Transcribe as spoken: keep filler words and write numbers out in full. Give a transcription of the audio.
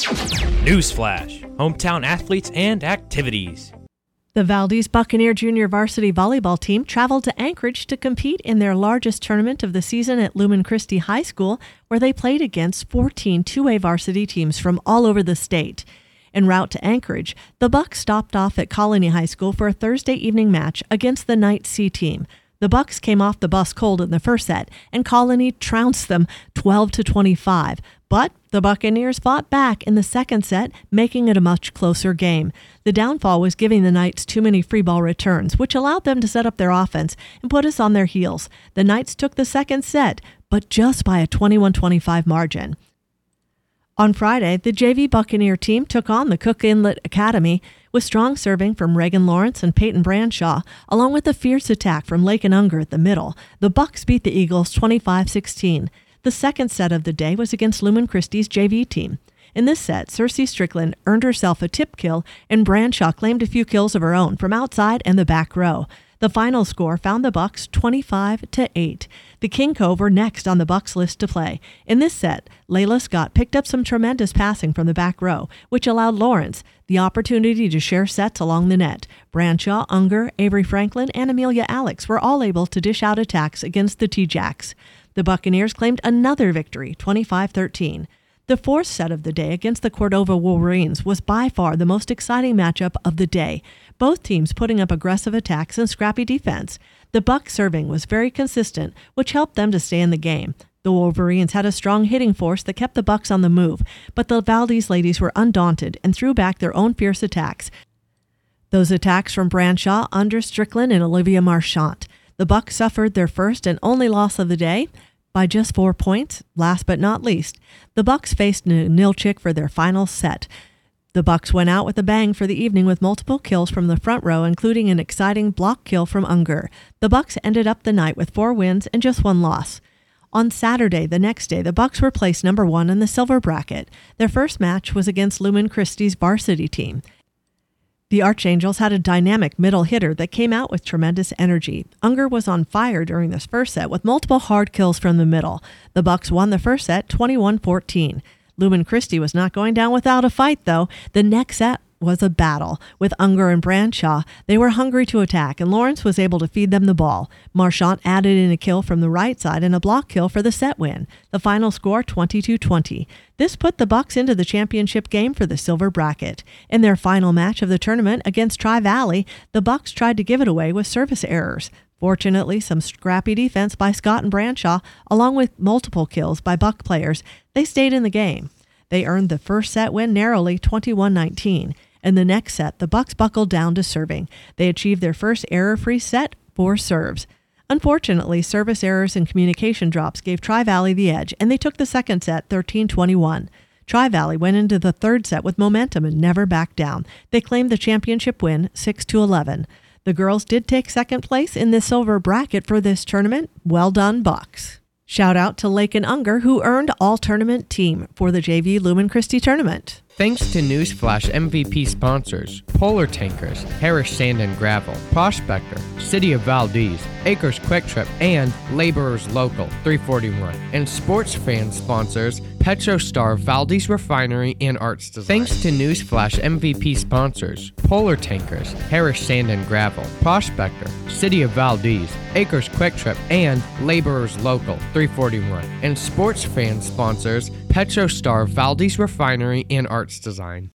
Newsflash: hometown athletes and activities. The Valdez Buccaneer Junior Varsity Volleyball team traveled to Anchorage to compete in their largest tournament of the season at Lumen Christi High School, where they played against fourteen two A varsity teams from all over the state. En route to Anchorage, the Bucs stopped off at Colony High School for a Thursday evening match against the Knight C team. The Bucs came off the bus cold in the first set, and Colony trounced them twelve to twenty-five. But the Buccaneers fought back in the second set, making it a much closer game. The downfall was giving the Knights too many free ball returns, which allowed them to set up their offense and put us on their heels. The Knights took the second set, but just by a twenty-one twenty-five margin. On Friday, the J V Buccaneer team took on the Cook Inlet Academy with strong serving from Reagan Lawrence and Peyton Branshaw, along with a fierce attack from Lake and Unger at the middle. The Bucs beat the Eagles twenty-five sixteen. The second set of the day was against Lumen Christi's J V team. In this set, Cersei Strickland earned herself a tip kill, and Branshaw claimed a few kills of her own from outside and the back row. The final score found the Bucs twenty-five to eight. The King Cove were next on the Bucs list to play. In this set, Layla Scott picked up some tremendous passing from the back row, which allowed Lawrence the opportunity to share sets along the net. Branshaw, Unger, Avery Franklin, and Amelia Alex were all able to dish out attacks against the T-Jacks. The Buccaneers claimed another victory, twenty-five thirteen. The fourth set of the day against the Cordova Wolverines was by far the most exciting matchup of the day, both teams putting up aggressive attacks and scrappy defense. The Bucs serving was very consistent, which helped them to stay in the game. The Wolverines had a strong hitting force that kept the Bucs on the move, but the Valdez ladies were undaunted and threw back their own fierce attacks. Those attacks from Branshaw, Under Strickland, and Olivia Marchant. The Bucs suffered their first and only loss of the day by just four points. Last but not least, the Bucs faced Nilchik for their final set. The Bucs went out with a bang for the evening with multiple kills from the front row, including an exciting block kill from Unger. The Bucs ended up the night with four wins and just one loss. On Saturday, the next day, the Bucs were placed number one in the silver bracket. Their first match was against Lumen Christi's varsity team. The Archangels had a dynamic middle hitter that came out with tremendous energy. Unger was on fire during this first set with multiple hard kills from the middle. The Bucs won the first set twenty-one fourteen. Lumen Christi was not going down without a fight, though. The next set was a battle. With Unger and Branshaw, they were hungry to attack, and Lawrence was able to feed them the ball. Marchant added in a kill from the right side and a block kill for the set win. The final score, twenty-two twenty. This put the Bucs into the championship game for the silver bracket. In their final match of the tournament against Tri-Valley, the Bucs tried to give it away with service errors. Fortunately, some scrappy defense by Scott and Branshaw, along with multiple kills by Buck players, they stayed in the game. They earned the first set win narrowly, twenty-one nineteen. In the next set, the Bucs buckled down to serving. They achieved their first error-free set, four serves. Unfortunately, service errors and communication drops gave Tri-Valley the edge, and they took the second set, thirteen twenty-one. Tri-Valley went into the third set with momentum and never backed down. They claimed the championship win, six to eleven. The girls did take second place in the silver bracket for this tournament. Well done, Bucs. Shout out to Lake and Unger, who earned all-tournament team for the J V Lumen Christi tournament. Thanks to Newsflash M V P sponsors, Polar Tankers, Harris Sand and Gravel, Prospector, City of Valdez, Acres Quick Trip, and Laborers Local three forty-one. And sports fan sponsors, PetroStar, Valdez Refinery, and Arts Design. Thanks to Newsflash M V P sponsors, Polar Tankers, Harris Sand and Gravel, Prospector, City of Valdez, Acres Quick Trip, and Laborers Local three forty-one. And sports fan sponsors, PetroStar, Valdez Refinery, and Arts Design.